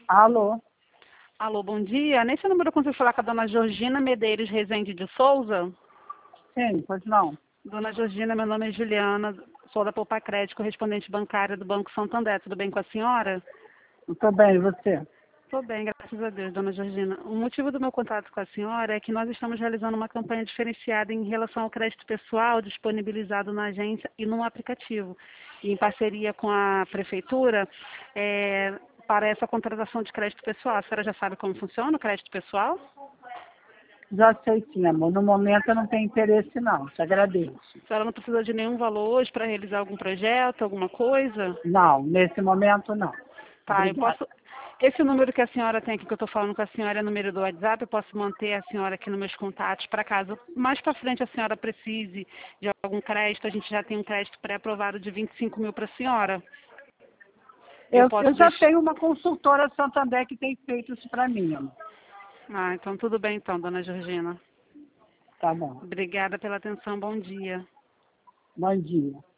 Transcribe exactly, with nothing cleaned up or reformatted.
Alô? Alô, bom dia. Nesse número eu consigo falar com a dona Georgina Medeiros Rezende de Souza? Sim, pois não. Dona Georgina, meu nome é Juliana, sou da Poupa Crédito, correspondente bancária do Banco Santander. Tudo bem com a senhora? Estou bem, e você? Estou bem, graças a Deus, dona Georgina. O motivo do meu contato com a senhora é que nós estamos realizando uma campanha diferenciada em relação ao crédito pessoal disponibilizado na agência e no aplicativo. E em parceria com a prefeitura, é, para essa contratação de crédito pessoal. A senhora já sabe como funciona o crédito pessoal? Já sei sim, amor. No momento eu não tenho interesse não, te agradeço. A senhora não precisa de nenhum valor hoje para realizar algum projeto, alguma coisa? Não, nesse momento não. Tá, eu Obrigada. posso. Esse número que a senhora tem aqui, que eu estou falando com a senhora, é o número do WhatsApp, eu posso manter a senhora aqui nos meus contatos para caso mais para frente a senhora precise de algum crédito. A gente já tem um crédito pré-aprovado de vinte e cinco mil para a senhora. Eu Eu, posso eu já deixar. tenho uma consultora Santander que tem feito isso para mim, amor. Ah, então tudo bem então, dona Georgina. Tá bom. Obrigada pela atenção, bom dia. Bom dia.